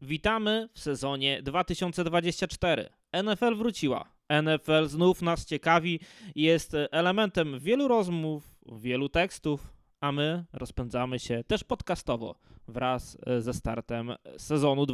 Witamy w sezonie 2024. NFL wróciła. NFL znów nas ciekawi i jest elementem wielu rozmów, wielu tekstów, a my rozpędzamy się też podcastowo wraz ze startem sezonu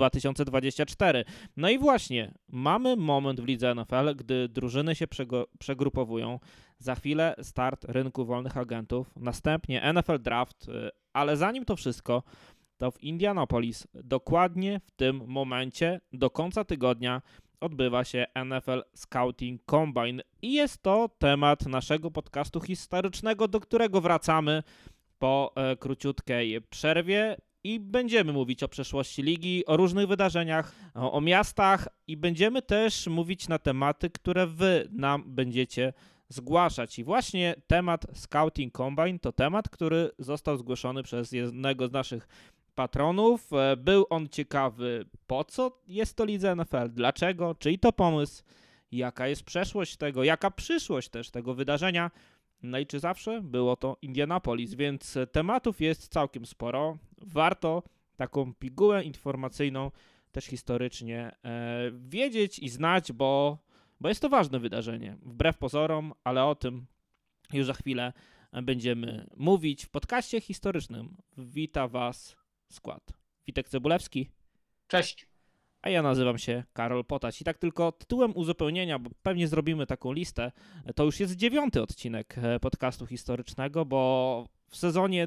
2024. No i właśnie, mamy moment w lidze NFL, gdy drużyny się przegrupowują. Za chwilę start rynku wolnych agentów, następnie NFL Draft, ale zanim to wszystko, to w Indianapolis dokładnie w tym momencie do końca tygodnia odbywa się NFL Scouting Combine i jest to temat naszego podcastu historycznego, do którego wracamy po króciutkiej przerwie i będziemy mówić o przeszłości ligi, o różnych wydarzeniach, o miastach i będziemy też mówić na tematy, które wy nam będziecie zgłaszać. I właśnie temat Scouting Combine to temat, który został zgłoszony przez jednego z naszych patronów. Był on ciekawy, po co jest to lidze NFL, dlaczego, czyj to pomysł, jaka jest przeszłość tego, jaka przyszłość też tego wydarzenia, no i czy zawsze było to Indianapolis, więc tematów jest całkiem sporo. Warto taką pigułę informacyjną też historycznie wiedzieć i znać, bo jest to ważne wydarzenie, wbrew pozorom, ale o tym już za chwilę będziemy mówić w podcaście historycznym. Wita Was skład. Witek Cebulewski. Cześć. A ja nazywam się Karol Potać. I tak tylko tytułem uzupełnienia, bo pewnie zrobimy taką listę, to już jest 9. odcinek podcastu historycznego, bo w sezonie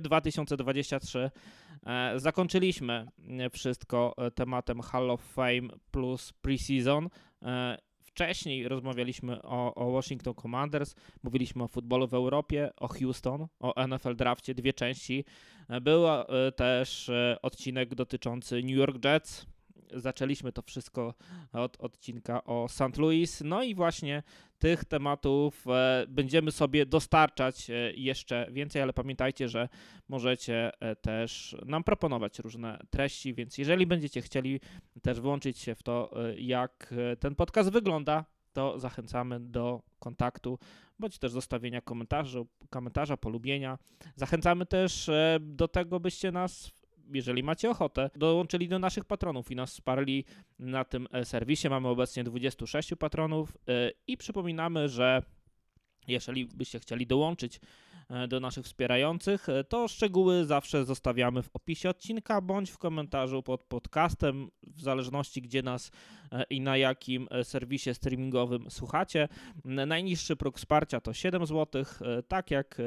2023 zakończyliśmy wszystko tematem Hall of Fame plus Preseason. Wcześniej rozmawialiśmy o Washington Commanders, mówiliśmy o futbolu w Europie, o Houston, o NFL Drafcie, 2 części. Był też odcinek dotyczący New York Jets. Zaczęliśmy to wszystko od odcinka o St. Louis. No i właśnie tych tematów będziemy sobie dostarczać jeszcze więcej, ale pamiętajcie, że możecie też nam proponować różne treści, więc jeżeli będziecie chcieli też włączyć się w to, jak ten podcast wygląda, to zachęcamy do kontaktu, bądź też zostawienia komentarza, polubienia. Zachęcamy też do tego, byście nas, jeżeli macie ochotę, dołączyli do naszych patronów i nas wsparli na tym serwisie. Mamy obecnie 26 patronów i przypominamy, że jeżeli byście chcieli dołączyć do naszych wspierających, to szczegóły zawsze zostawiamy w opisie odcinka bądź w komentarzu pod podcastem, w zależności gdzie nas i na jakim serwisie streamingowym słuchacie. Najniższy próg wsparcia to 7 zł, tak jak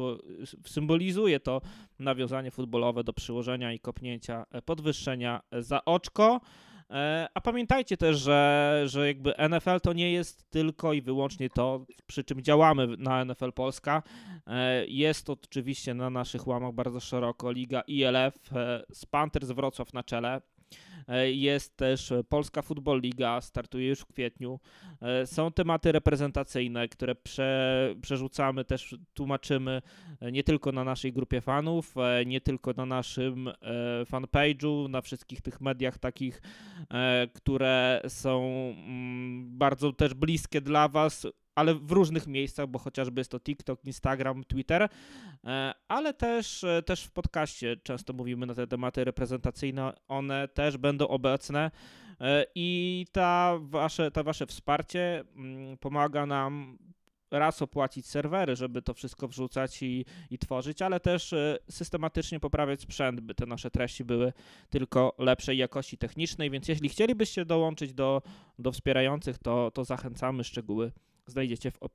symbolizuje to nawiązanie futbolowe do przyłożenia i kopnięcia podwyższenia za oczko. A pamiętajcie też, że jakby NFL to nie jest tylko i wyłącznie to, przy czym działamy na NFL Polska. Jest to oczywiście na naszych łamach bardzo szeroko Liga ILF z Panthers Wrocław na czele. Jest też Polska Football Liga, startuje już w kwietniu. Są tematy reprezentacyjne, które przerzucamy, też tłumaczymy nie tylko na naszej grupie fanów, nie tylko na naszym fanpage'u, na wszystkich tych mediach takich, które są bardzo też bliskie dla Was, ale w różnych miejscach, bo chociażby jest to TikTok, Instagram, Twitter, ale też w podcaście często mówimy na te tematy reprezentacyjne, one też będą obecne i to wasze wsparcie pomaga nam raz opłacić serwery, żeby to wszystko wrzucać i tworzyć, ale też systematycznie poprawiać sprzęt, by te nasze treści były tylko lepszej jakości technicznej, więc jeśli chcielibyście dołączyć do wspierających, to zachęcamy, szczegóły znajdziecie w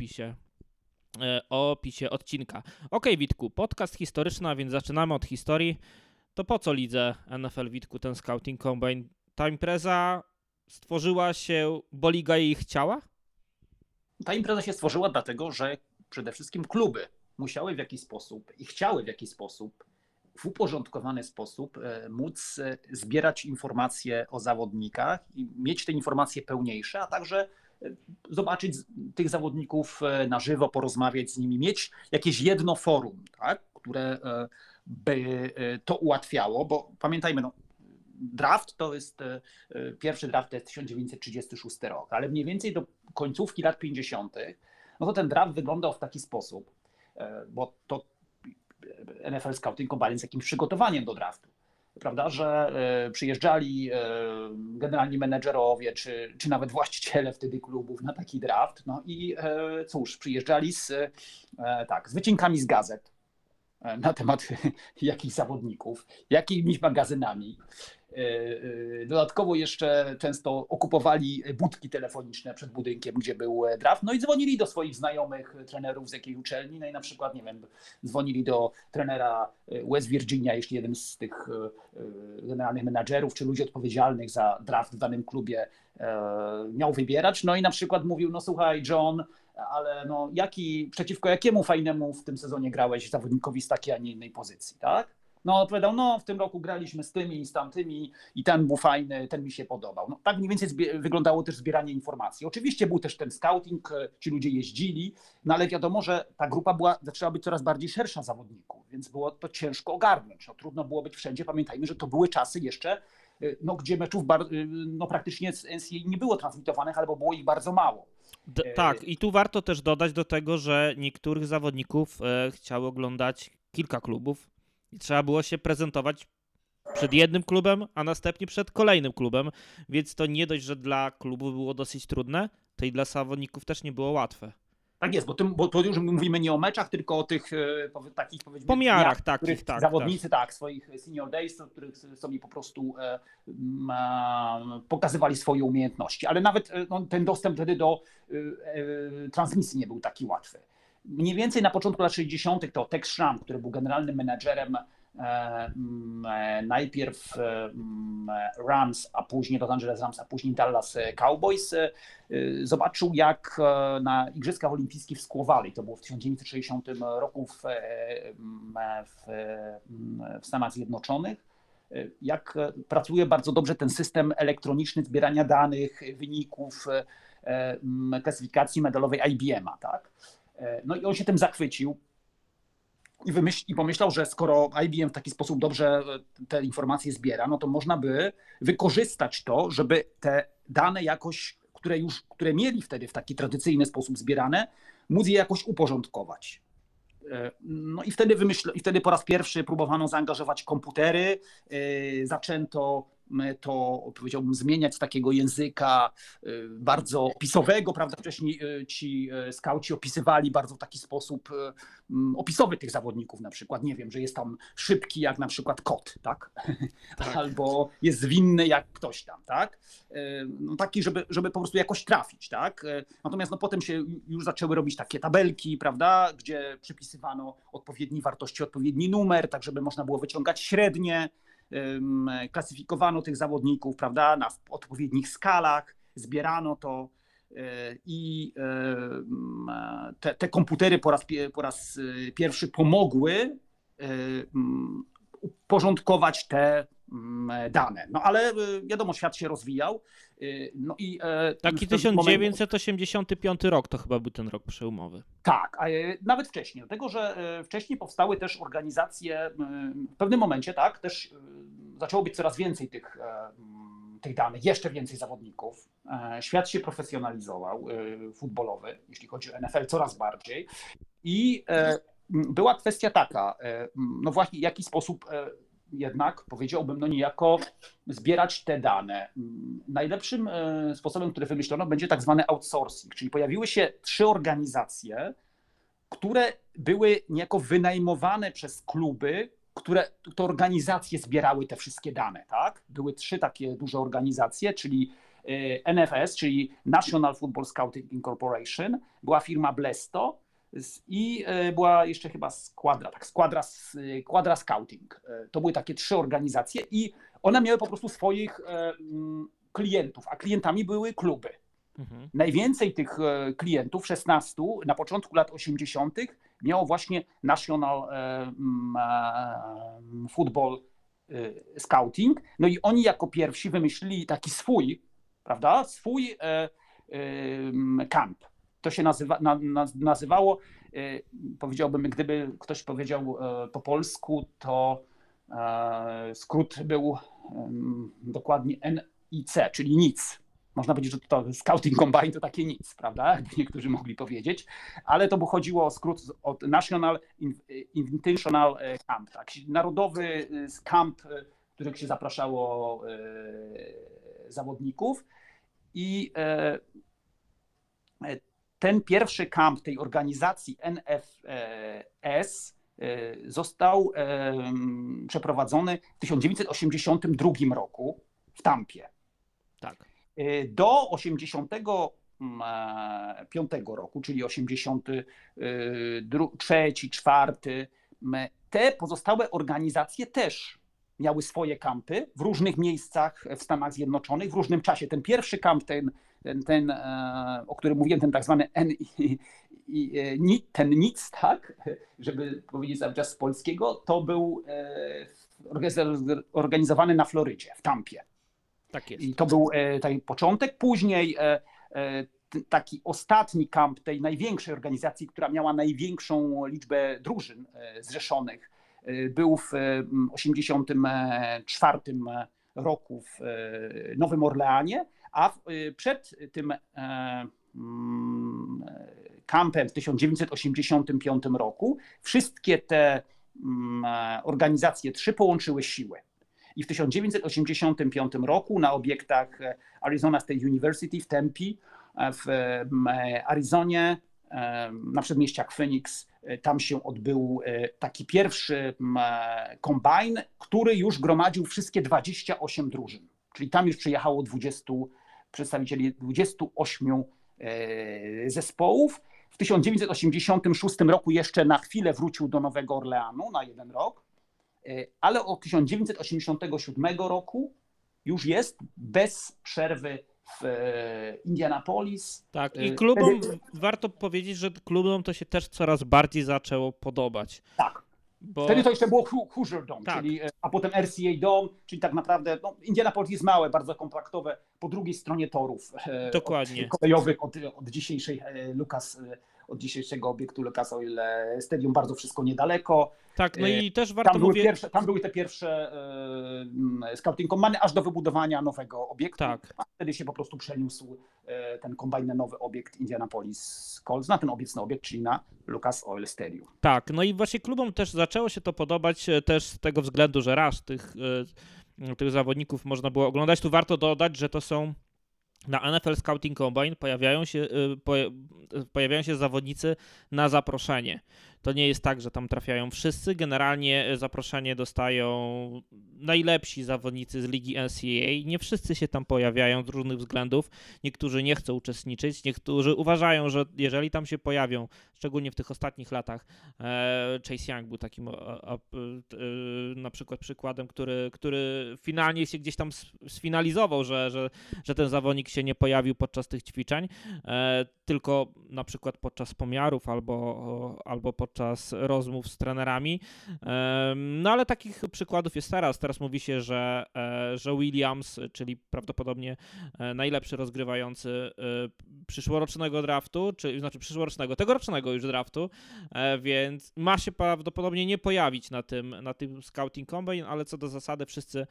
opisie odcinka. Okej, Witku, podcast historyczny, a więc zaczynamy od historii. To po co lidze NFL, Witku, ten Scouting Combine? Ta impreza stworzyła się, bo liga jej chciała? Ta impreza się stworzyła dlatego, że przede wszystkim kluby musiały w jakiś sposób i chciały w jakiś sposób, w uporządkowany sposób móc zbierać informacje o zawodnikach i mieć te informacje pełniejsze, a także zobaczyć tych zawodników na żywo, porozmawiać z nimi, mieć jakieś jedno forum, tak, które by to ułatwiało, bo pamiętajmy, draft to jest, pierwszy draft to jest 1936 rok, ale mniej więcej do końcówki lat 50. no to ten draft wyglądał w taki sposób, bo to NFL Scouting Combine jest jakimś przygotowaniem do draftu. prawda, że przyjeżdżali generalni menedżerowie, czy nawet właściciele wtedy klubów na taki draft. No i cóż, przyjeżdżali z wycinkami z gazet na temat jakich zawodników, jakimiś magazynami. Dodatkowo jeszcze często okupowali budki telefoniczne przed budynkiem, gdzie był draft, no i dzwonili do swoich znajomych trenerów z jakiej uczelni, no i na przykład, nie wiem, dzwonili do trenera West Virginia, jeśli jeden z tych generalnych menadżerów, czy ludzi odpowiedzialnych za draft w danym klubie miał wybierać, no i na przykład mówił, no słuchaj John, ale no przeciwko jakiemu fajnemu w tym sezonie grałeś zawodnikowi z takiej, a nie innej pozycji, tak? No odpowiadał, no w tym roku graliśmy z tymi i z tamtymi i ten był fajny, ten mi się podobał. No, tak mniej więcej wyglądało też zbieranie informacji. Oczywiście był też ten scouting, ci ludzie jeździli, no ale wiadomo, że ta grupa zaczęła być coraz bardziej szersza zawodników, więc było to ciężko ogarnąć. No, trudno było być wszędzie. Pamiętajmy, że to były czasy jeszcze, no, gdzie meczów praktycznie z NCAA nie było transmitowanych, albo było ich bardzo mało. Tak, i tu warto też dodać do tego, że niektórych zawodników chciały oglądać kilka klubów i trzeba było się prezentować przed jednym klubem, a następnie przed kolejnym klubem, więc to nie dość, że dla klubu było dosyć trudne, to i dla zawodników też nie było łatwe. Tak jest, bo to już mówimy nie o meczach, tylko o tych takich, powiedzmy, pomiarach takich, zawodnicy swoich senior days, w których sobie po prostu pokazywali swoje umiejętności, ale nawet ten dostęp wtedy do transmisji nie był taki łatwy. Mniej więcej na początku lat 60. to Tex Schramm, który był generalnym menadżerem najpierw Rams, a później Los Angeles Rams, a później Dallas Cowboys, zobaczył, jak na Igrzyskach Olimpijskich w Squaw to było w 1960 roku w Stanach Zjednoczonych, jak pracuje bardzo dobrze ten system elektroniczny zbierania danych, wyników, klasyfikacji medalowej IBM-a. Tak? No i on się tym zachwycił. I pomyślał, że skoro IBM w taki sposób dobrze te informacje zbiera, no to można by wykorzystać to, żeby te dane jakoś, które mieli wtedy w taki tradycyjny sposób zbierane, móc je jakoś uporządkować. No i wtedy po raz pierwszy próbowano zaangażować komputery, zaczęto to, powiedziałbym, zmieniać z takiego języka bardzo opisowego, prawda? Wcześniej ci skauci opisywali bardzo w taki sposób opisowy tych zawodników, na przykład, nie wiem, że jest tam szybki jak na przykład kot, tak? Tak. Albo jest zwinny jak ktoś tam, tak? No taki, żeby po prostu jakoś trafić, tak? Natomiast no potem się już zaczęły robić takie tabelki, prawda? Gdzie przypisywano odpowiedniej wartości, odpowiedni numer, tak żeby można było wyciągać średnie, klasyfikowano tych zawodników, prawda, na odpowiednich skalach, zbierano to i te komputery po raz pierwszy pomogły uporządkować te dane. No ale wiadomo, świat się rozwijał. No i taki 1985 rok to chyba był ten rok przełomowy. Tak, a nawet wcześniej, dlatego że wcześniej powstały też organizacje, w pewnym momencie tak, też zaczęło być coraz więcej tych danych, jeszcze więcej zawodników. Świat się profesjonalizował, futbolowy, jeśli chodzi o NFL, coraz bardziej. I była kwestia taka, no właśnie w jaki sposób jednak, powiedziałbym, no niejako zbierać te dane. Najlepszym sposobem, który wymyślono, będzie tak zwany outsourcing, czyli pojawiły się 3 organizacje, które były niejako wynajmowane przez kluby, które to organizacje zbierały te wszystkie dane. Tak? Były 3 takie duże organizacje, czyli NFS, czyli National Football Scouting Incorporation, była firma Blesto i była jeszcze chyba Squadra Scouting. To były takie 3 organizacje i one miały po prostu swoich klientów, a klientami były kluby. Mhm. Najwięcej tych klientów, 16, na początku lat 80. miało właśnie National Football Scouting. No i oni jako pierwsi wymyślili taki swój, prawda, swój camp. To się nazywało, powiedziałbym, gdyby ktoś powiedział po polsku, to skrót był dokładnie NIC, czyli nic. Można powiedzieć, że to Scouting Combine to takie nic, prawda? Jakby niektórzy mogli powiedzieć, ale to by chodziło o skrót od National Invitational Camp, tak? Narodowy Camp których się zapraszało zawodników. I ten pierwszy kamp tej organizacji NFS został przeprowadzony w 1982 roku w Tampie. Tak. Do 1985 roku, czyli 83, 4, te pozostałe organizacje też miały swoje kampy w różnych miejscach w Stanach Zjednoczonych, w różnym czasie. Ten pierwszy kamp, ten o którym mówiłem, ten tak zwany ten NIC, tak, żeby powiedzieć cały czas z polskiego, to był organizowany na Florydzie, w Tampie. Tak jest. I to był taki początek. Później taki ostatni kamp tej największej organizacji, która miała największą liczbę drużyn zrzeszonych, był w 1984 roku w Nowym Orleanie, a przed tym kampem w 1985 roku wszystkie te organizacje trzy połączyły siły. I w 1985 roku na obiektach Arizona State University w Tempe, w Arizonie, na przedmieściach Phoenix, tam się odbył taki pierwszy kombajn, który już gromadził wszystkie 28 drużyn. Czyli tam już przyjechało 20 przedstawicieli 28 zespołów. W 1986 roku jeszcze na chwilę wrócił do Nowego Orleanu na 1 rok, ale od 1987 roku już jest bez przerwy w Indianapolis. Tak, i klubom, warto powiedzieć, że klubom to się też coraz bardziej zaczęło podobać. Tak. Wtedy to jeszcze było Hoosier Dome, tak. a potem RCA Dome, czyli tak naprawdę Indianapolis jest małe, bardzo kompaktowe, po drugiej stronie torów. Dokładnie. Kolejowych od dzisiejszego obiektu Lucas Oil Stadium, bardzo wszystko niedaleko. Tak, no i też warto mówić... Tam były te pierwsze scouting combiny, aż do wybudowania nowego obiektu. Tak. A wtedy się po prostu przeniósł ten kombajn na nowy obiekt Indianapolis Colts, na ten obecny obiekt, czyli na Lucas Oil Stadium. Tak, no i właśnie klubom też zaczęło się to podobać też z tego względu, że raz tych zawodników można było oglądać. Tu warto dodać, że to są na NFL Scouting Combine pojawiają się zawodnicy na zaproszenie. To nie jest tak, że tam trafiają wszyscy. Generalnie zaproszenie dostają najlepsi zawodnicy z ligi NCAA. Nie wszyscy się tam pojawiają z różnych względów. Niektórzy nie chcą uczestniczyć, niektórzy uważają, że jeżeli tam się pojawią, szczególnie w tych ostatnich latach, Chase Young był takim na przykład przykładem, który finalnie się gdzieś tam sfinalizował, że ten zawodnik się nie pojawił podczas tych ćwiczeń, tylko na przykład podczas pomiarów albo podczas rozmów z trenerami. No ale takich przykładów jest teraz. Teraz mówi się, że Williams, czyli prawdopodobnie najlepszy rozgrywający przyszłorocznego draftu, tegorocznego już draftu, więc ma się prawdopodobnie nie pojawić na tym Scouting Combine, ale co do zasady wszyscy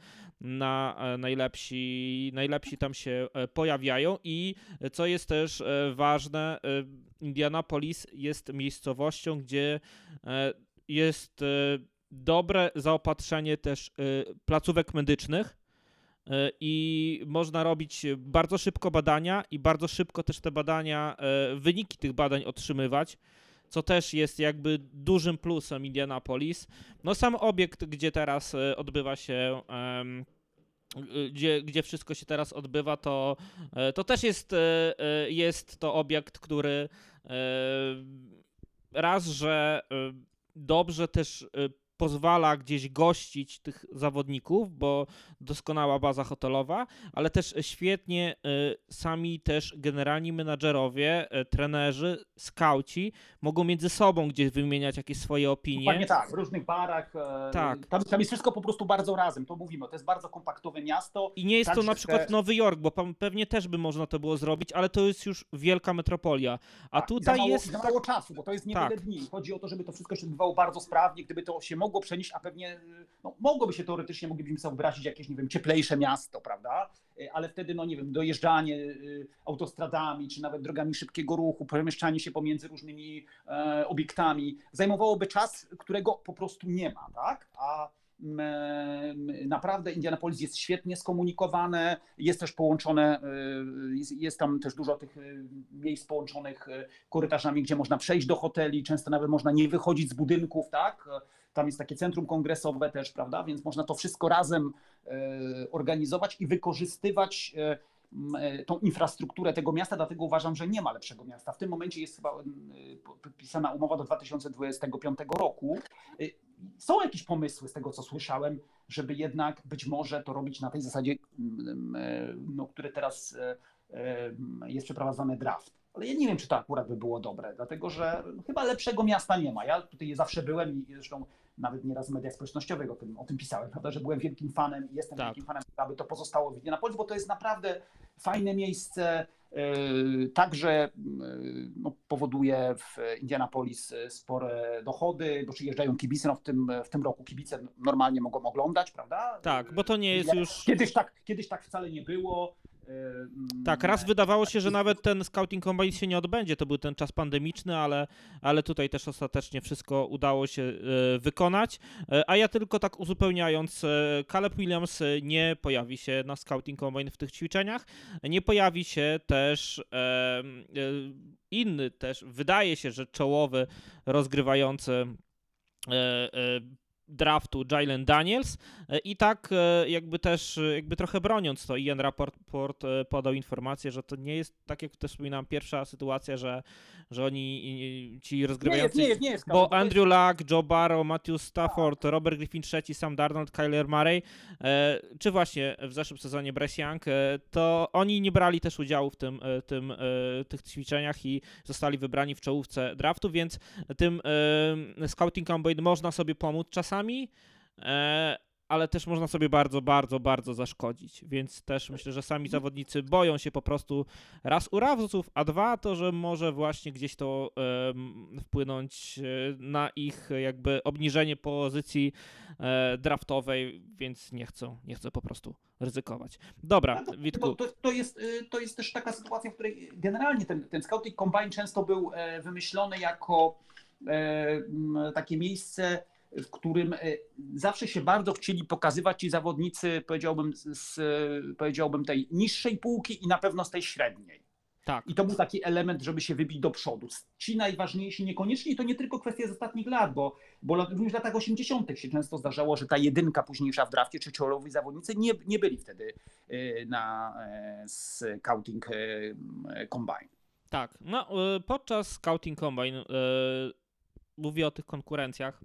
najlepsi tam się pojawiają i co jest też ważne, Indianapolis jest miejscowością, gdzie jest dobre zaopatrzenie też placówek medycznych i można robić bardzo szybko badania i bardzo szybko też te badania, wyniki tych badań otrzymywać, co też jest jakby dużym plusem Indianapolis. No sam obiekt, gdzie teraz odbywa się gdzie wszystko się teraz odbywa, to też jest to obiekt, który raz, że dobrze też pozwala gdzieś gościć tych zawodników, bo doskonała baza hotelowa, ale też świetnie sami też generalni menadżerowie, trenerzy, skauci mogą między sobą gdzieś wymieniać jakieś swoje opinie. Dokładnie tak, w różnych barach. Tak. Tam jest wszystko po prostu bardzo razem, to mówimy, to jest bardzo kompaktowe miasto. I nie jest to na przykład Nowy Jork, bo pewnie też by można to było zrobić, ale to jest już wielka metropolia. A tak, tutaj jest... Za mało czasu, bo to jest niewiele dni. Chodzi o to, żeby to wszystko się odbywało bardzo sprawnie, gdyby to się mogło przenieść, a pewnie mogłoby się teoretycznie, moglibyśmy sobie wyobrazić jakieś, nie wiem, cieplejsze miasto, prawda? Ale wtedy, nie wiem, dojeżdżanie autostradami, czy nawet drogami szybkiego ruchu, przemieszczanie się pomiędzy różnymi obiektami, zajmowałoby czas, którego po prostu nie ma, tak? A Naprawdę Indianapolis jest świetnie skomunikowane, jest też połączone, jest tam też dużo tych miejsc połączonych korytarzami, gdzie można przejść do hoteli, często nawet można nie wychodzić z budynków, tak? Tam jest takie centrum kongresowe też, prawda? Więc można to wszystko razem organizować i wykorzystywać tą infrastrukturę tego miasta, dlatego uważam, że nie ma lepszego miasta. W tym momencie jest chyba podpisana umowa do 2025 roku. Są jakieś pomysły z tego, co słyszałem, żeby jednak być może to robić na tej zasadzie, które teraz jest przeprowadzany draft. Ale ja nie wiem, czy to akurat by było dobre, dlatego że chyba lepszego miasta nie ma. Ja tutaj zawsze byłem i zresztą nawet nieraz w mediach społecznościowych o tym pisałem, prawda, że byłem wielkim fanem i jestem wielkim fanem, aby to pozostało w Indianapolis, bo to jest naprawdę fajne miejsce, także powoduje w Indianapolis spore dochody, bo przyjeżdżają kibice, w tym roku kibice normalnie mogą oglądać, prawda? Tak, bo to nie jest już... Kiedyś tak wcale nie było. Tak, raz wydawało się, że nawet ten Scouting Combine się nie odbędzie, to był ten czas pandemiczny, ale tutaj też ostatecznie wszystko udało się wykonać. A ja tylko tak uzupełniając, Caleb Williams nie pojawi się na Scouting Combine w tych ćwiczeniach, nie pojawi się też inny też, wydaje się, że czołowy rozgrywający draftu Jalen Daniels i tak jakby trochę broniąc to Ian Rapoport podał informację, że to nie jest, tak jak też wspominałem, pierwsza sytuacja, że oni ci rozgrywający, nie jest, bo Andrew Luck, Joe Burrow, Matthew Stafford, Robert Griffin III, Sam Darnold, Kyler Murray, czy właśnie w zeszłym sezonie Bryce Young, to oni nie brali też udziału w tych ćwiczeniach i zostali wybrani w czołówce draftu, więc tym Scouting Combine można sobie pomóc czasami, ale też można sobie bardzo, bardzo, bardzo zaszkodzić, więc też myślę, że sami zawodnicy boją się po prostu raz urazów, a dwa to, że może właśnie gdzieś to wpłynąć na ich jakby obniżenie pozycji draftowej, więc nie chcą po prostu ryzykować. Dobra, Witku. To jest też taka sytuacja, w której generalnie ten Scouting Combine często był wymyślony jako takie miejsce, w którym zawsze się bardzo chcieli pokazywać ci zawodnicy, powiedziałbym tej niższej półki i na pewno z tej średniej. Tak. I to był taki element, żeby się wybić do przodu. Ci najważniejsi niekoniecznie, i to nie tylko kwestia z ostatnich lat, bo również w latach 80. się często zdarzało, że ta jedynka późniejsza w drafcie, czy czołowi zawodnicy nie byli wtedy na Scouting Combine. Tak, no podczas Scouting Combine mówię o tych konkurencjach.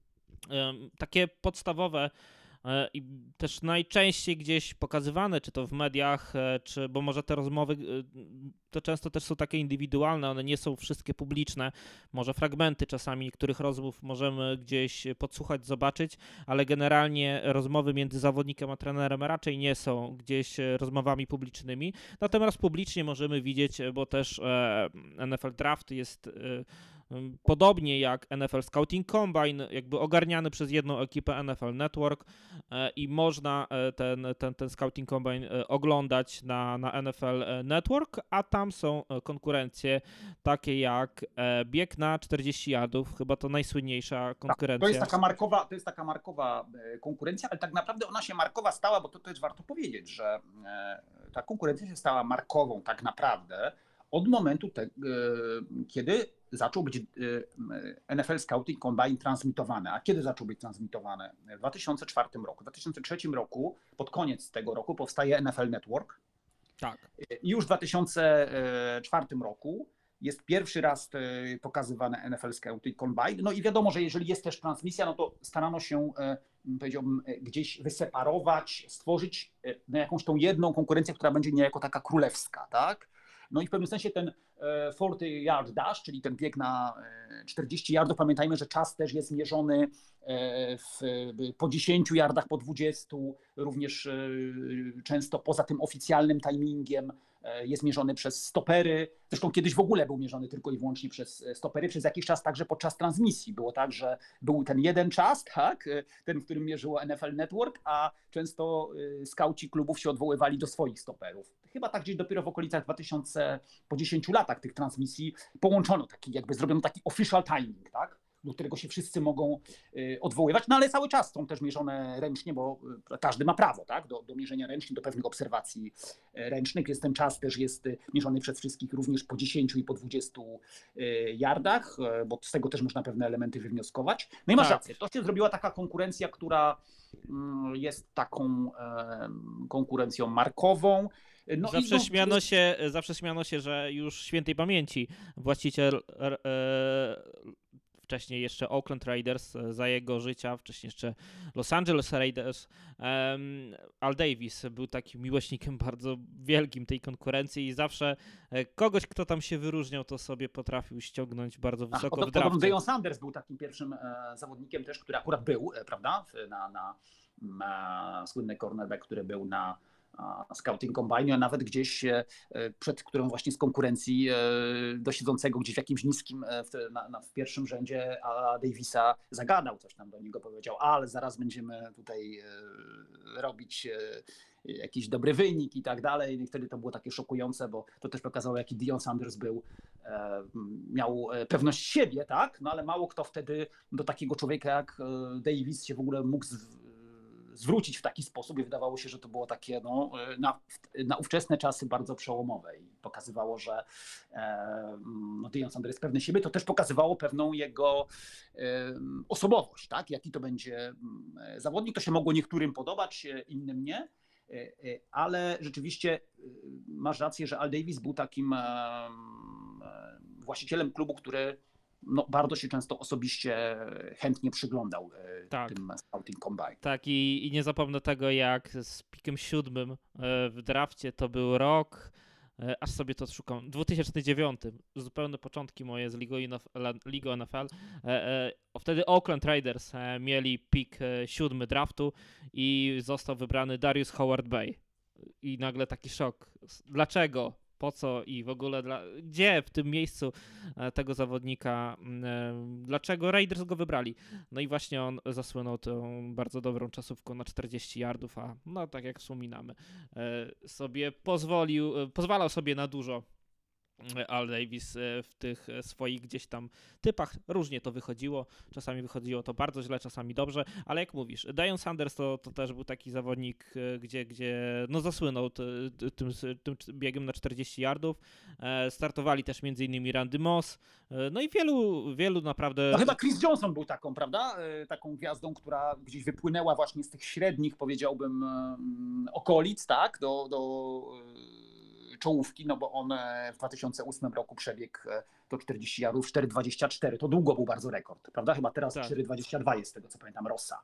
Takie podstawowe i też najczęściej gdzieś pokazywane, czy to w mediach, bo może te rozmowy to często też są takie indywidualne, one nie są wszystkie publiczne, może fragmenty czasami niektórych rozmów możemy gdzieś podsłuchać, zobaczyć, ale generalnie rozmowy między zawodnikiem a trenerem raczej nie są gdzieś rozmowami publicznymi, natomiast publicznie możemy widzieć, bo też NFL Draft jest podobnie jak NFL Scouting Combine, jakby ogarniany przez jedną ekipę NFL Network i można ten Scouting Combine oglądać na NFL Network, a tam są konkurencje takie jak bieg na 40 yardów, chyba to najsłynniejsza konkurencja. To jest taka markowa konkurencja, ale tak naprawdę ona się markowa stała, bo to też warto powiedzieć, że ta konkurencja się stała markową tak naprawdę od momentu, kiedy zaczął być NFL Scouting Combine transmitowany. A kiedy zaczął być transmitowany? W 2004 roku. W 2003 roku, pod koniec tego roku, powstaje NFL Network. Tak. I już w 2004 roku jest pierwszy raz pokazywany NFL Scouting Combine. No i wiadomo, że jeżeli jest też transmisja, no to starano się, powiedziałbym, gdzieś wyseparować, stworzyć jakąś tą jedną konkurencję, która będzie niejako taka królewska, tak? No i w pewnym sensie ten 40-yard dash, czyli ten bieg na 40 yardów, pamiętajmy, że czas też jest mierzony po 10 yardach, po 20, również często poza tym oficjalnym timingiem jest mierzony przez stopery. Zresztą kiedyś w ogóle był mierzony tylko i wyłącznie przez stopery, przez jakiś czas także podczas transmisji. Było tak, że był ten jeden czas, tak, ten, w którym mierzyło NFL Network, a często skauci klubów się odwoływali do swoich stoperów. Chyba tak gdzieś dopiero w okolicach 2000, po 10 latach tych transmisji połączono zrobiono taki official timing, tak? do którego się wszyscy mogą odwoływać, no ale cały czas są też mierzone ręcznie, bo każdy ma prawo, tak, do mierzenia ręcznie, do pewnych obserwacji ręcznych, więc ten czas też jest mierzony przez wszystkich również po 10 i po 20 yardach, bo z tego też można pewne elementy wywnioskować. No i masz rację, to się zrobiła taka konkurencja, która jest taką konkurencją markową. No zawsze śmiano się, że już świętej pamięci właściciel wcześniej jeszcze Oakland Raiders za jego życia, wcześniej jeszcze Los Angeles Raiders. Al Davis był takim miłośnikiem bardzo wielkim tej konkurencji i zawsze kogoś, kto tam się wyróżniał, to sobie potrafił ściągnąć bardzo wysoko w drafcie. Deion Sanders był takim pierwszym zawodnikiem też, który akurat był, prawda, na słynny cornerback, który był na Scouting Combine, a nawet gdzieś przed którą właśnie z konkurencji do siedzącego gdzieś w jakimś niskim w pierwszym rzędzie a Davisa zagadał, coś tam do niego powiedział, ale zaraz będziemy tutaj robić jakiś dobry wynik i tak dalej. I wtedy to było takie szokujące, bo to też pokazało, jaki Deion Sanders był, miał pewność siebie, tak? No ale mało kto wtedy do takiego człowieka jak Davis się w ogóle mógł zwrócić w taki sposób i wydawało się, że to było takie na ówczesne czasy bardzo przełomowe i pokazywało, że Deion Sanders jest pewny siebie. To też pokazywało pewną jego osobowość, tak? Jaki to będzie zawodnik. To się mogło niektórym podobać, innym nie, ale rzeczywiście masz rację, że Al Davis był takim właścicielem klubu, który bardzo się często osobiście chętnie przyglądał tym Scouting Combine. Tak, i nie zapomnę tego, jak z pikiem 7 w drafcie to był rok, aż sobie to szukam, 2009, zupełne początki moje z Ligą NFL. Wtedy Oakland Raiders mieli pik 7 draftu i został wybrany Darius Howard-Bey. I nagle taki szok. Dlaczego? Po co i w ogóle gdzie w tym miejscu tego zawodnika, dlaczego Raiders go wybrali? No i właśnie on zasłynął tą bardzo dobrą czasówką na 40 yardów, a no tak jak wspominamy, sobie pozwalał sobie na dużo Al Davis w tych swoich gdzieś tam typach. Różnie to wychodziło, czasami wychodziło to bardzo źle, czasami dobrze, ale jak mówisz, Deion Sanders to też był taki zawodnik, gdzie no zasłynął tym biegiem na 40 yardów. Startowali też m.in. Randy Moss, no i wielu naprawdę... No chyba Chris Johnson był taką, prawda? Taką gwiazdą, która gdzieś wypłynęła właśnie z tych średnich, powiedziałbym, okolic, tak? Do czołówki, no bo on w 2008 roku przebiegł do 40 yardów 4,24. To długo był bardzo rekord, prawda? Chyba teraz tak. 4,22 jest z tego, co pamiętam, Rossa.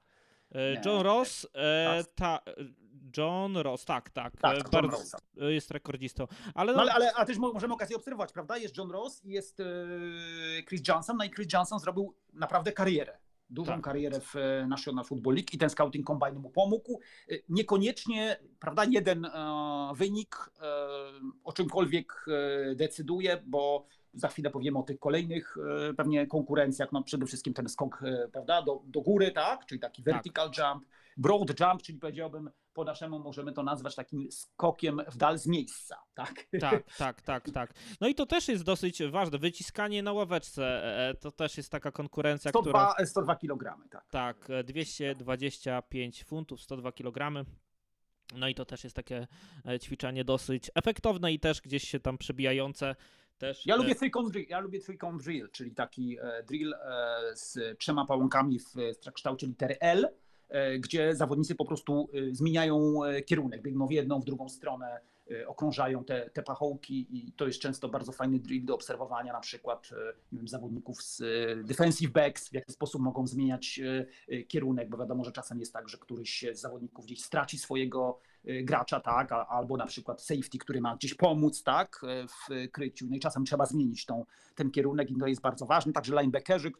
John Ross, tak. John Ross. Jest rekordzistą. A też możemy okazję obserwować, prawda? Jest John Ross i jest Chris Johnson, no i Chris Johnson zrobił naprawdę karierę. Dużą karierę w National Football League i ten Scouting Combine mu pomógł. Niekoniecznie, prawda, jeden wynik o czymkolwiek decyduje, bo za chwilę powiemy o tych kolejnych pewnie konkurencjach, no przede wszystkim ten skok, prawda, do góry, tak, czyli taki vertical jump, broad jump, czyli powiedziałbym po naszemu możemy to nazwać takim skokiem w dal z miejsca, tak? Tak. No i to też jest dosyć ważne, wyciskanie na ławeczce, to też jest taka konkurencja, 102 kg, tak. Tak, 225 funtów, 102 kg. No i to też jest takie ćwiczenie dosyć efektowne i też gdzieś się tam przebijające. Ja lubię three-cone drill, czyli taki drill z 3 pałonkami w kształcie litery L, gdzie zawodnicy po prostu zmieniają kierunek, biegną w jedną, w drugą stronę, okrążają te pachołki i to jest często bardzo fajny drill do obserwowania, na przykład zawodników z defensive backs, w jaki sposób mogą zmieniać kierunek, bo wiadomo, że czasem jest tak, że któryś z zawodników gdzieś straci swojego gracza, tak, albo na przykład safety, który ma gdzieś pomóc, tak, w kryciu, no i czasem trzeba zmienić ten kierunek i to jest bardzo ważne, także linebackerzy,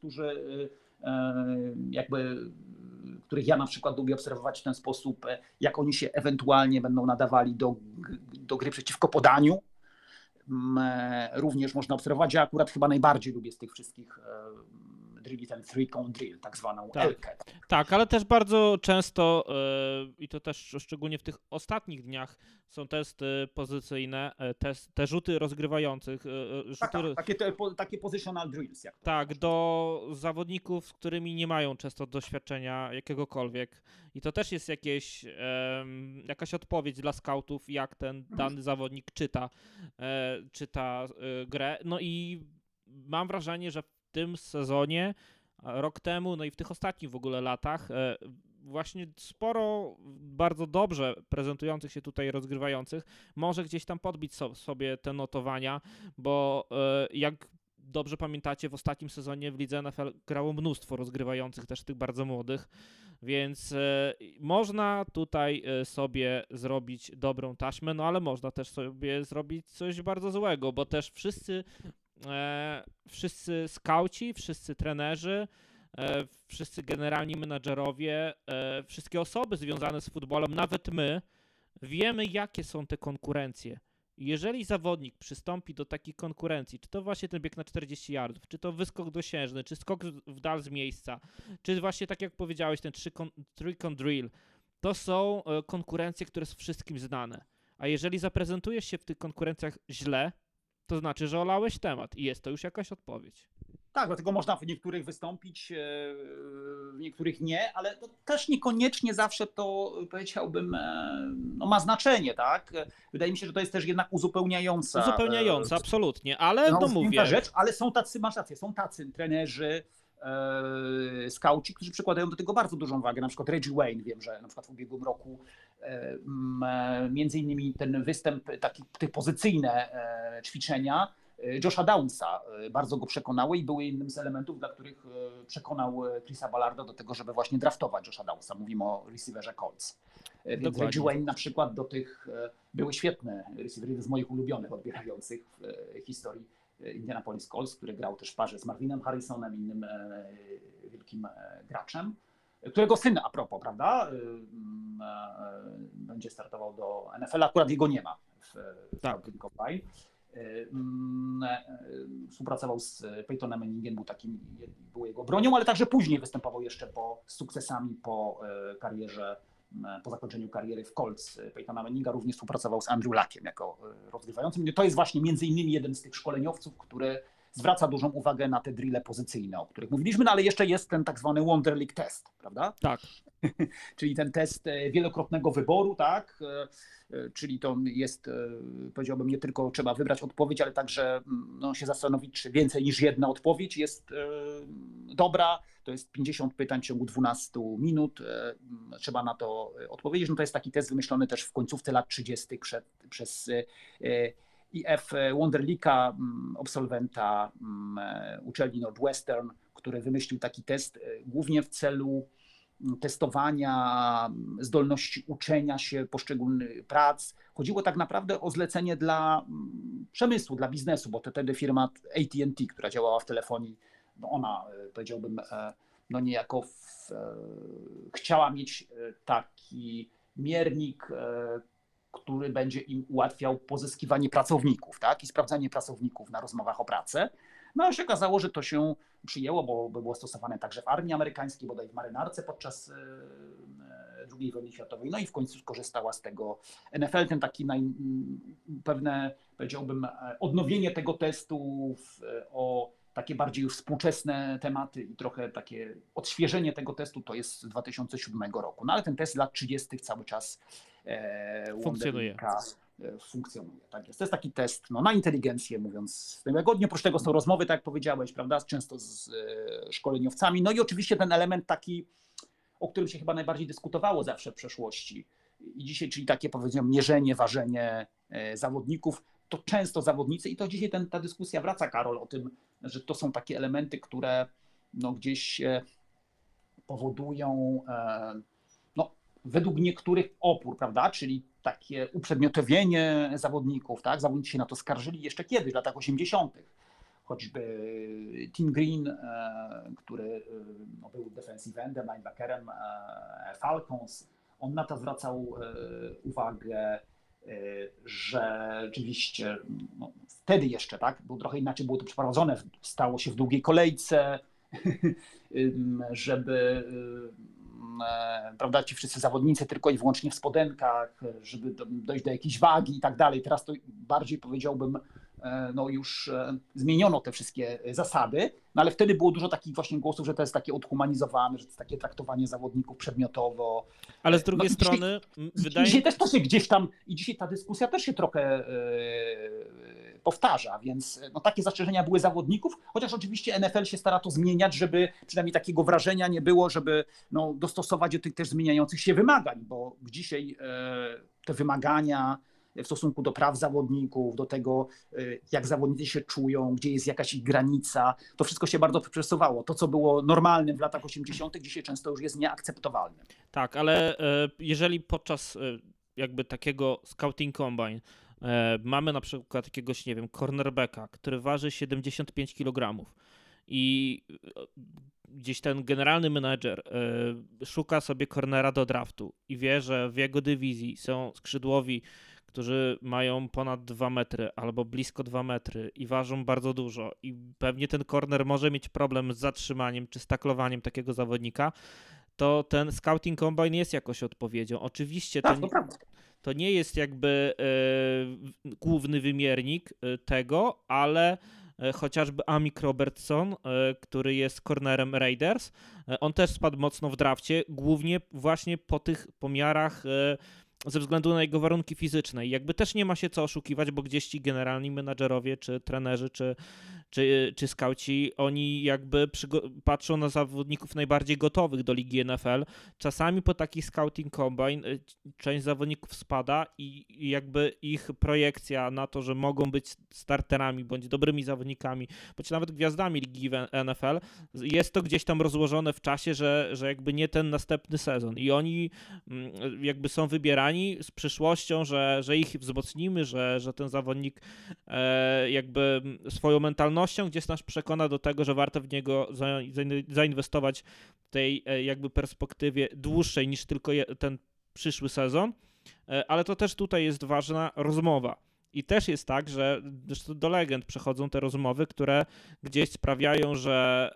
których ja na przykład lubię obserwować w ten sposób, jak oni się ewentualnie będą nadawali do gry przeciwko podaniu. Również można obserwować, ja akurat chyba najbardziej lubię z tych wszystkich drilli ten three-cone drill, tak zwaną Tak. Elkę. Tak, ale też bardzo często, i to też szczególnie w tych ostatnich dniach, są testy pozycyjne, te rzuty rozgrywających. Takie positional drills. Jak to tak, do zawodników, z którymi nie mają często doświadczenia jakiegokolwiek. I to też jest jakaś odpowiedź dla skautów, jak ten dany zawodnik czyta grę. No i mam wrażenie, że w tym sezonie, rok temu, no i w tych ostatnich w ogóle latach, właśnie sporo bardzo dobrze prezentujących się tutaj rozgrywających może gdzieś tam podbić sobie te notowania, bo jak dobrze pamiętacie, w ostatnim sezonie w lidze NFL grało mnóstwo rozgrywających, też tych bardzo młodych, więc można tutaj sobie zrobić dobrą taśmę, no ale można też sobie zrobić coś bardzo złego, bo też wszyscy skauci, wszyscy trenerzy, wszyscy generalni menadżerowie, wszystkie osoby związane z futbolem, nawet my, wiemy, jakie są te konkurencje. Jeżeli zawodnik przystąpi do takiej konkurencji, czy to właśnie ten bieg na 40 yardów, czy to wyskok dosiężny, czy skok w dal z miejsca, czy właśnie tak jak powiedziałeś, ten three-cone drill, to są konkurencje, które są wszystkim znane. A jeżeli zaprezentujesz się w tych konkurencjach źle, to znaczy, że olałeś temat i jest to już jakaś odpowiedź. Tak, dlatego można w niektórych wystąpić, w niektórych nie, ale to też niekoniecznie zawsze to, powiedziałbym, no ma znaczenie, tak? Wydaje mi się, że to jest też jednak uzupełniająca. Uzupełniająca, absolutnie, ale no mówię. Rzecz, ale są tacy, masz rację, są tacy trenerzy, skauci, którzy przykładają do tego bardzo dużą wagę. Na przykład Reggie Wayne, wiem, że na przykład w ubiegłym roku między innymi ten występ, te pozycyjne ćwiczenia Josha Downsa bardzo go przekonały i były jednym z elementów, dla których przekonał Chrisa Ballarda do tego, żeby właśnie draftować Josha Downsa. Mówimy o receiverze Colts. Więc Reggie Wayne na przykład do tych były świetne receivery, jeden z moich ulubionych odbierających w historii Indianapolis Colts, który grał też w parze z Marvinem Harrisonem, innym wielkim graczem, którego syn a propos, prawda, będzie startował do NFL, akurat jego nie ma w Falcon Combine. Współpracował z Peytonem Manningiem, był jego bronią, ale także później występował jeszcze z sukcesami po karierze, po zakończeniu kariery w Colts Peytona Manninga, również współpracował z Andrew Luckiem jako rozgrywającym. To jest właśnie między innymi jeden z tych szkoleniowców, który zwraca dużą uwagę na te drille pozycyjne, o których mówiliśmy, no ale jeszcze jest ten tak zwany Wonder League test, prawda? Tak. Czyli ten test wielokrotnego wyboru, tak? Czyli to jest, powiedziałbym, nie tylko trzeba wybrać odpowiedź, ale także się zastanowić, czy więcej niż jedna odpowiedź jest dobra. To jest 50 pytań w ciągu 12 minut. Trzeba na to odpowiedzieć. No to jest taki test wymyślony też w końcówce lat 30. przez IF Wonderlicka, absolwenta uczelni Northwestern, który wymyślił taki test głównie w celu testowania zdolności uczenia się poszczególnych prac. Chodziło tak naprawdę o zlecenie dla przemysłu, dla biznesu, bo to wtedy firma AT&T, która działała w telefonii, no ona, powiedziałbym, no niejako chciała mieć taki miernik, który będzie im ułatwiał pozyskiwanie pracowników, tak? I sprawdzanie pracowników na rozmowach o pracę. No ale się okazało, że to się przyjęło, bo było stosowane także w armii amerykańskiej, bodaj w marynarce podczas II wojny światowej. No i w końcu skorzystała z tego NFL. Ten taki pewne, powiedziałbym, odnowienie tego testu o takie bardziej już współczesne tematy i trochę takie odświeżenie tego testu to jest z 2007 roku. No ale ten test z lat 30. cały czas funkcjonuje. Tak jest. To jest taki test na inteligencję, mówiąc łagodnie. Oprócz tego są rozmowy, tak jak powiedziałeś, prawda, często z szkoleniowcami. No i oczywiście ten element taki, o którym się chyba najbardziej dyskutowało zawsze w przeszłości i dzisiaj, czyli takie, powiedzmy, mierzenie, ważenie zawodników. To często zawodnicy, i to dzisiaj ta dyskusja wraca, Karol, o tym, że to są takie elementy, które gdzieś powodują według niektórych opór, prawda, czyli takie uprzedmiotowienie zawodników, tak, zawodnicy się na to skarżyli jeszcze kiedyś, w latach 80. Choćby Tim Green, który był defensive endem, linebackerem Falcons, on na to zwracał uwagę, że rzeczywiście wtedy jeszcze, tak, było trochę inaczej, było to przeprowadzone, stało się w długiej kolejce, żeby prawda, ci wszyscy zawodnicy tylko i wyłącznie w spodenkach, żeby dojść do jakiejś wagi i tak dalej. Teraz to bardziej powiedziałbym, no już zmieniono te wszystkie zasady, no ale wtedy było dużo takich właśnie głosów, że to jest takie odhumanizowane, że to jest takie traktowanie zawodników przedmiotowo. Ale z drugiej No, strony wydaje dzisiaj też to się gdzieś tam, i dzisiaj ta dyskusja też się trochę powtarza, więc no, takie zastrzeżenia były zawodników, chociaż oczywiście NFL się stara to zmieniać, żeby przynajmniej takiego wrażenia nie było, żeby no, dostosować do tych też zmieniających się wymagań, bo dzisiaj te wymagania w stosunku do praw zawodników, do tego, jak zawodnicy się czują, gdzie jest jakaś ich granica. To wszystko się bardzo przesuwało. To, co było normalnym w latach 80., dzisiaj często już jest nieakceptowalne. Tak, ale jeżeli podczas jakby takiego scouting combine mamy na przykład jakiegoś, nie wiem, cornerbacka, który waży 75 kg i gdzieś ten generalny menedżer szuka sobie cornera do draftu i wie, że w jego dywizji są skrzydłowi, którzy mają ponad 2 metry albo blisko 2 metry i ważą bardzo dużo i pewnie ten corner może mieć problem z zatrzymaniem czy z taklowaniem takiego zawodnika, to ten scouting combine jest jakoś odpowiedzią. Oczywiście Tak, to nie jest jakby główny wymiernik tego, ale chociażby Amik Robertson, który jest cornerem Raiders, on też spadł mocno w drafcie, głównie właśnie po tych pomiarach ze względu na jego warunki fizyczne. I jakby też nie ma się co oszukiwać, bo gdzieś ci generalni menadżerowie, czy trenerzy, czy skauci, oni jakby patrzą na zawodników najbardziej gotowych do ligi NFL. Czasami po taki scouting combine część zawodników spada i jakby ich projekcja na to, że mogą być starterami, bądź dobrymi zawodnikami, bądź nawet gwiazdami ligi NFL, jest to gdzieś tam rozłożone w czasie, że jakby nie ten następny sezon. I oni jakby są wybierani z przyszłością, że ich wzmocnimy, że ten zawodnik jakby swoją mentalnością gdzieś nas przekona do tego, że warto w niego zainwestować w tej jakby perspektywie dłuższej niż tylko ten przyszły sezon, ale to też tutaj jest ważna rozmowa. I też jest tak, że zresztą do legend przechodzą te rozmowy, które gdzieś sprawiają, że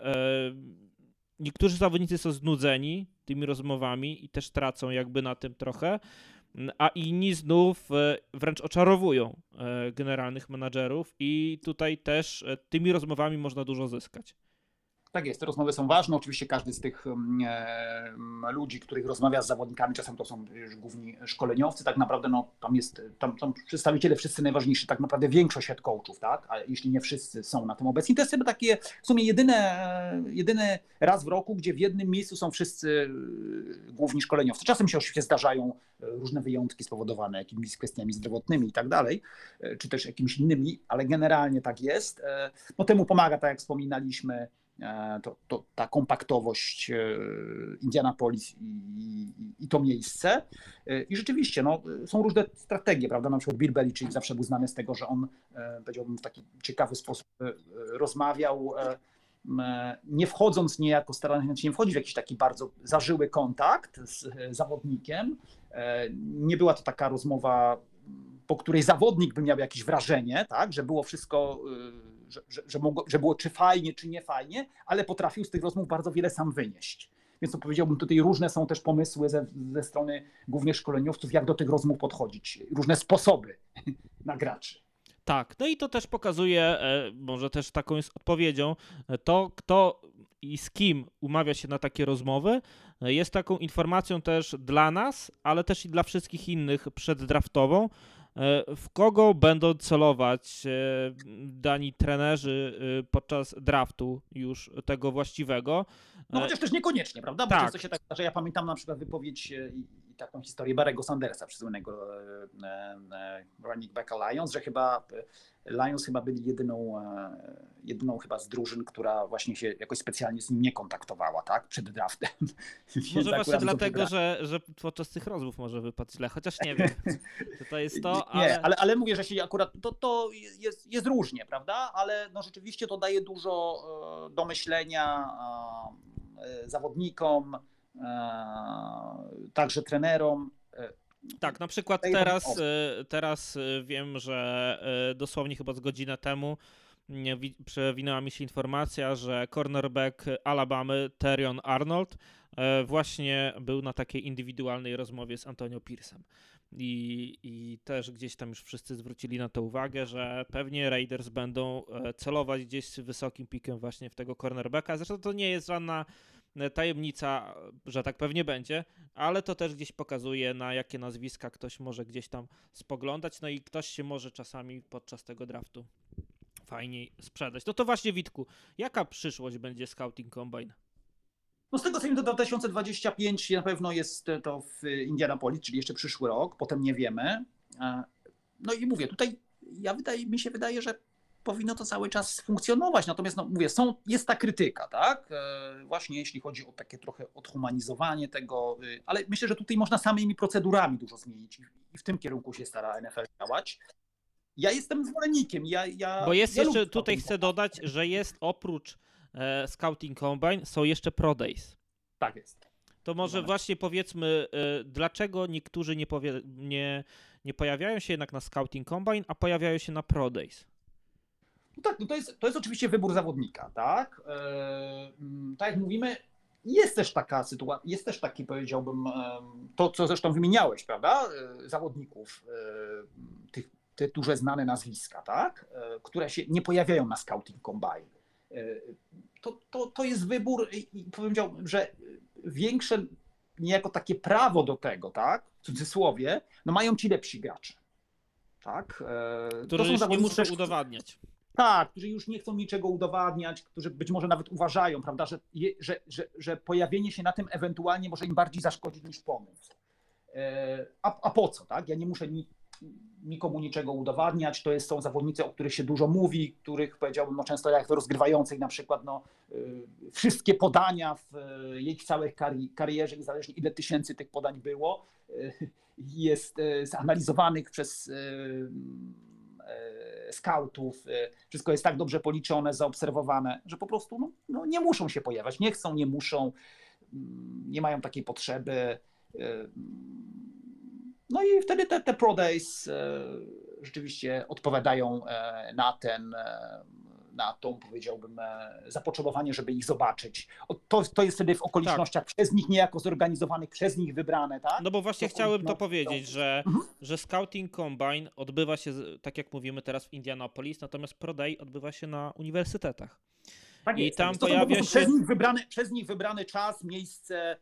niektórzy zawodnicy są znudzeni tymi rozmowami i też tracą jakby na tym trochę, a inni znów wręcz oczarowują generalnych menadżerów i tutaj też tymi rozmowami można dużo zyskać. Tak jest, te rozmowy są ważne. Oczywiście każdy z tych ludzi, których rozmawia z zawodnikami, czasem to są już główni szkoleniowcy, tak naprawdę no, tam przedstawiciele wszyscy najważniejsi, tak naprawdę większość head coachów, tak? A jeśli nie wszyscy są na tym obecni, to jest chyba takie w sumie jedyny raz w roku, gdzie w jednym miejscu są wszyscy główni szkoleniowcy. Czasem się oczywiście zdarzają różne wyjątki spowodowane jakimiś kwestiami zdrowotnymi i tak dalej, czy też jakimiś innymi, ale generalnie tak jest. No temu pomaga, tak jak wspominaliśmy, ta kompaktowość Indianapolis i to miejsce. I rzeczywiście no, są różne strategie, prawda? Na przykład Bill Belichick zawsze był znany z tego, że on, powiedziałbym, w taki ciekawy sposób rozmawiał, nie wchodząc niejako, starając się nie wchodzić w jakiś taki bardzo zażyły kontakt z zawodnikiem. Nie była to taka rozmowa, po której zawodnik by miał jakieś wrażenie, tak? Że było wszystko... Że było czy fajnie, czy nie fajnie, ale potrafił z tych rozmów bardzo wiele sam wynieść. Więc to powiedziałbym, tutaj różne są też pomysły ze strony głównych szkoleniowców, jak do tych rozmów podchodzić. Różne sposoby na graczy. Tak, no i to też pokazuje, może też taką jest odpowiedzią, to kto i z kim umawia się na takie rozmowy, jest taką informacją też dla nas, ale też i dla wszystkich innych przeddraftową, w kogo będą celować dani trenerzy podczas draftu już tego właściwego. No chociaż też niekoniecznie, prawda? Bo tak. Często się tak, że ja pamiętam na przykład wypowiedź i taką historię Barry'ego Sandersa, przyzwonego running backa Lions, że chyba Lions byli jedyną chyba z drużyn, która właśnie się jakoś specjalnie z nim nie kontaktowała, tak? Przed draftem. Może właśnie dlatego, że podczas tych rozmów może wypadł źle, chociaż nie wiem, czy to jest to, ale... Nie, ale mówię, że się akurat to jest różnie, prawda? Ale no rzeczywiście to daje dużo do myślenia zawodnikom, także trenerom. Tak, na przykład teraz wiem, że dosłownie chyba z godzinę temu przewinęła mi się informacja, że cornerback Alabamy Terrion Arnold właśnie był na takiej indywidualnej rozmowie z Antonio Pierce'em. I też gdzieś tam już wszyscy zwrócili na to uwagę, że pewnie Raiders będą celować gdzieś z wysokim pikiem właśnie w tego cornerbacka. Zresztą to nie jest żadna tajemnica, że tak pewnie będzie, ale to też gdzieś pokazuje, na jakie nazwiska ktoś może gdzieś tam spoglądać, no i ktoś się może czasami podczas tego draftu fajniej sprzedać. No to właśnie, Witku, jaka przyszłość będzie Scouting Combine? No z tego co wiem, do 2025 na pewno jest to w Indianapolis, czyli jeszcze przyszły rok, potem nie wiemy. No i mówię, tutaj mi się wydaje, że powinno to cały czas funkcjonować. Natomiast no, mówię, jest ta krytyka, tak? Właśnie jeśli chodzi o takie trochę odhumanizowanie tego, ale myślę, że tutaj można samymi procedurami dużo zmienić i w tym kierunku się stara NFL działać. Ja jestem zwolennikiem. Bo jest ja jeszcze, lubię tutaj chcę dodać, że jest oprócz Scouting Combine, są jeszcze Pro Days. Tak jest. To może właśnie powiedzmy, dlaczego niektórzy nie pojawiają się jednak na Scouting Combine, a pojawiają się na Pro Days? No tak, no to jest oczywiście wybór zawodnika, tak? Tak jak mówimy, jest też taka sytuacja, jest też taki, powiedziałbym, to co zresztą wymieniałeś, prawda? Zawodników, tych duże znane nazwiska, tak? Które się nie pojawiają na Scouting Combine. To jest wybór i powiedziałbym, że większe niejako takie prawo do tego, tak? W cudzysłowie, no mają ci lepsi gracze. Tak? Którzy już nie muszą udowadniać. Tak, którzy już nie chcą niczego udowadniać, którzy być może nawet uważają, prawda, że pojawienie się na tym ewentualnie może im bardziej zaszkodzić niż pomóc. A po co, tak? Ja nie muszę nikomu niczego udowadniać. Są zawodnicy, o których się dużo mówi, których powiedziałbym, no często jak to rozgrywających na przykład, no, wszystkie podania w jej całej karierze, niezależnie ile tysięcy tych podań było, jest zanalizowanych przez scoutów, wszystko jest tak dobrze policzone, zaobserwowane, że po prostu no, nie muszą się pojawiać, nie chcą, nie muszą, nie mają takiej potrzeby. No i wtedy te Pro Days rzeczywiście odpowiadają na tą, powiedziałbym, zapotrzebowanie, żeby ich zobaczyć. To jest wtedy w okolicznościach przez nich niejako zorganizowanych, przez nich wybrane, tak? No bo właśnie chciałem to powiedzieć, że Scouting Combine odbywa się, tak jak mówimy teraz w Indianapolis, natomiast Pro Day odbywa się na uniwersytetach. Tak i jest, tam to pojawia się przez nich wybrany czas, miejsce,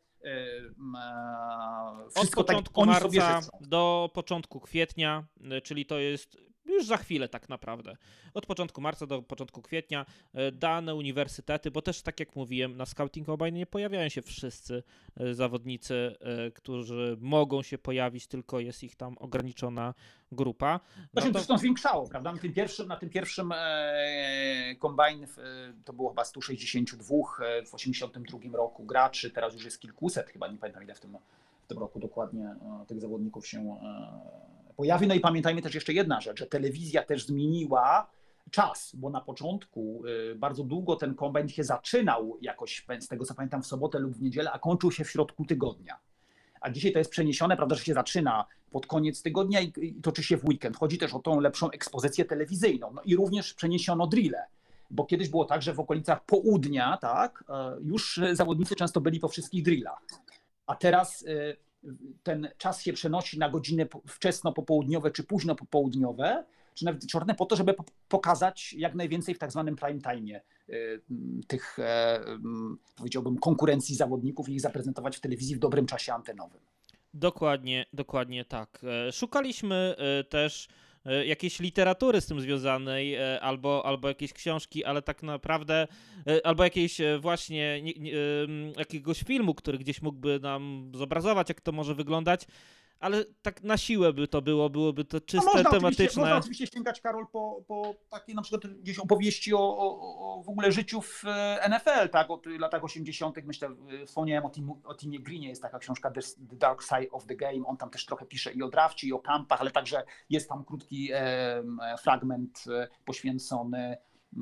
od początku marca do początku kwietnia, czyli to jest już za chwilę tak naprawdę. Od początku marca do początku kwietnia dane uniwersytety, bo też tak jak mówiłem, na Scouting Combine nie pojawiają się wszyscy zawodnicy, którzy mogą się pojawić, tylko jest ich tam ograniczona grupa. To się zresztą zwiększało, prawda? Na tym pierwszym Combine to było chyba 162 w 82 roku graczy, teraz już jest kilkuset, chyba nie pamiętam ile w tym roku dokładnie tych zawodników się pojawi. No i pamiętajmy też jeszcze jedna rzecz, że telewizja też zmieniła czas, bo na początku bardzo długo ten kombajn się zaczynał jakoś, z tego co pamiętam, w sobotę lub w niedzielę, a kończył się w środku tygodnia. A dzisiaj to jest przeniesione, prawda, że się zaczyna pod koniec tygodnia i toczy się w weekend. Chodzi też o tą lepszą ekspozycję telewizyjną. No i również przeniesiono drille, bo kiedyś było tak, że w okolicach południa, tak, już zawodnicy często byli po wszystkich drillach. A teraz ten czas się przenosi na godziny wczesno popołudniowe czy późno popołudniowe, czy nawet wieczorne, po to, żeby pokazać jak najwięcej w tak zwanym prime time tych, powiedziałbym, konkurencji zawodników i ich zaprezentować w telewizji w dobrym czasie antenowym. Dokładnie tak. Szukaliśmy też jakiejś literatury z tym związanej, albo jakieś książki, ale tak naprawdę, albo jakieś właśnie jakiegoś filmu, który gdzieś mógłby nam zobrazować, jak to może wyglądać, ale tak na siłę by to byłoby to czyste, tematyczne. Można oczywiście sięgać, Karol, po takie na przykład gdzieś opowieści o w ogóle życiu w NFL, tak, od latach 80. Myślę, wspomniałem o Timie Greenie, jest taka książka The Dark Side of the Game, on tam też trochę pisze i o drafcie, i o kampach, ale także jest tam krótki fragment poświęcony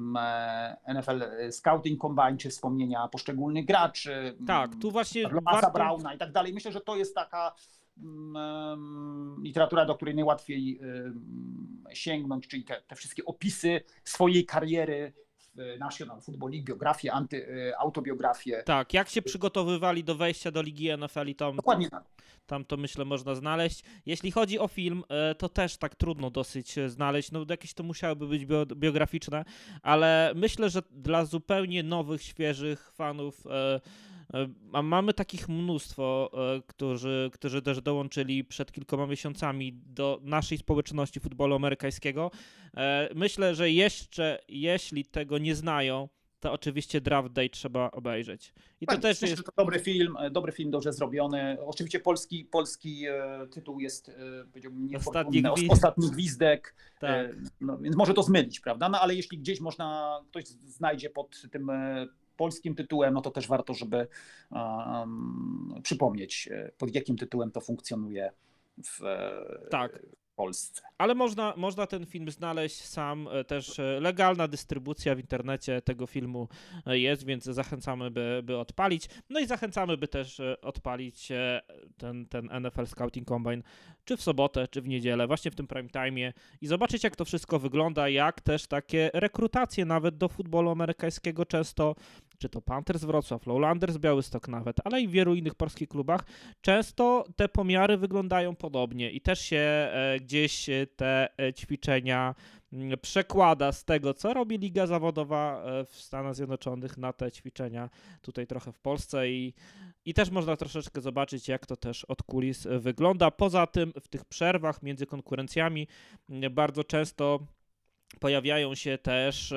NFL Scouting Combine, czy wspomnienia poszczególnych graczy. Tak, tu właśnie Browna i tak dalej. Myślę, że to jest taka literatura, do której najłatwiej sięgnąć, czyli te wszystkie opisy swojej kariery w National Football League, biografie, autobiografie. Tak, jak się przygotowywali do wejścia do Ligi NFL i Dokładnie tak. tam to myślę można znaleźć. Jeśli chodzi o film, to też tak trudno dosyć znaleźć, no jakieś to musiałyby być biograficzne, ale myślę, że dla zupełnie nowych, świeżych fanów a mamy takich mnóstwo, którzy też dołączyli przed kilkoma miesiącami do naszej społeczności futbolu amerykańskiego. Myślę, że jeszcze jeśli tego nie znają, to oczywiście Draft Day trzeba obejrzeć. I to też jest to dobry film, dobrze zrobiony. Oczywiście polski tytuł jest, powiedziałbym, Ostatni Gwizdek, tak. No, więc może to zmylić, prawda? No ale jeśli gdzieś ktoś znajdzie pod tym polskim tytułem, no to też warto, żeby przypomnieć, pod jakim tytułem to funkcjonuje w Polsce. Ale można ten film znaleźć sam, też legalna dystrybucja w internecie tego filmu jest, więc zachęcamy, by odpalić. No i zachęcamy, by też odpalić ten NFL Scouting Combine, czy w sobotę, czy w niedzielę, właśnie w tym prime time'ie i zobaczyć, jak to wszystko wygląda, jak też takie rekrutacje nawet do futbolu amerykańskiego często, czy to Panthers Wrocław, Lowlanders Białystok nawet, ale i w wielu innych polskich klubach, często te pomiary wyglądają podobnie i też się gdzieś te ćwiczenia przekłada z tego, co robi Liga Zawodowa w Stanach Zjednoczonych na te ćwiczenia tutaj trochę w Polsce i też można troszeczkę zobaczyć, jak to też od kulis wygląda. Poza tym w tych przerwach między konkurencjami bardzo często pojawiają się też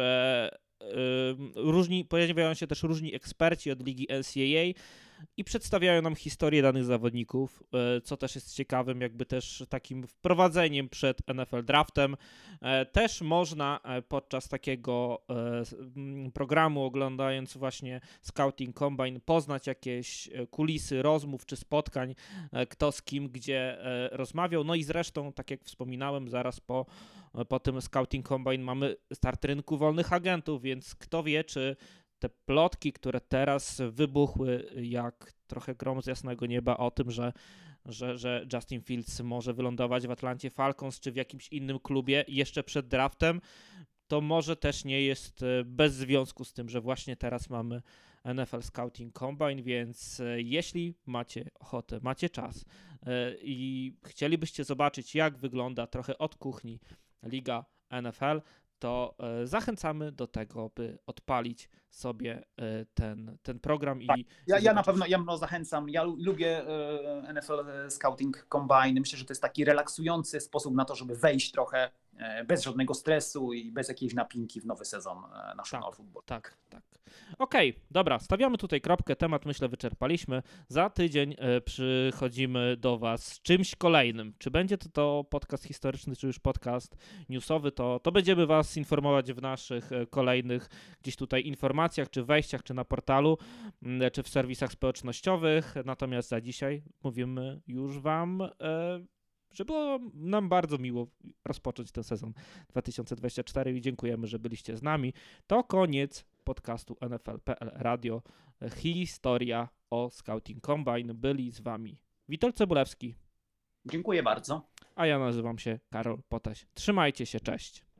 różni eksperci od ligi NCAA i przedstawiają nam historię danych zawodników, co też jest ciekawym, jakby też takim wprowadzeniem przed NFL Draftem. Też można podczas takiego programu, oglądając właśnie Scouting Combine, poznać jakieś kulisy rozmów czy spotkań, kto z kim gdzie rozmawiał. No i zresztą, tak jak wspominałem, zaraz po tym Scouting Combine mamy start rynku wolnych agentów, więc kto wie, czy te plotki, które teraz wybuchły jak trochę grom z jasnego nieba o tym, że Justin Fields może wylądować w Atlancie Falcons czy w jakimś innym klubie jeszcze przed draftem, to może też nie jest bez związku z tym, że właśnie teraz mamy NFL Scouting Combine, więc jeśli macie ochotę, macie czas i chcielibyście zobaczyć, jak wygląda trochę od kuchni Liga NFL, to zachęcamy do tego, by odpalić sobie ten program. Tak. Ja na pewno zachęcam. Ja lubię NFL Scouting Combine. Myślę, że to jest taki relaksujący sposób na to, żeby wejść trochę bez żadnego stresu i bez jakiejś napinki w nowy sezon National Football. Tak. Okej, dobra, stawiamy tutaj kropkę, temat myślę wyczerpaliśmy. Za tydzień przychodzimy do Was z czymś kolejnym. Czy będzie to podcast historyczny, czy już podcast newsowy, to będziemy Was informować w naszych kolejnych gdzieś tutaj informacjach, czy wejściach, czy na portalu, czy w serwisach społecznościowych. Natomiast za dzisiaj mówimy już Wam, że było nam bardzo miło rozpocząć ten sezon 2024 i dziękujemy, że byliście z nami. To koniec podcastu NFL.pl Radio. Historia o Scouting Combine. Byli z Wami Witold Cebulewski. Dziękuję bardzo. A ja nazywam się Karol Potaś. Trzymajcie się, cześć.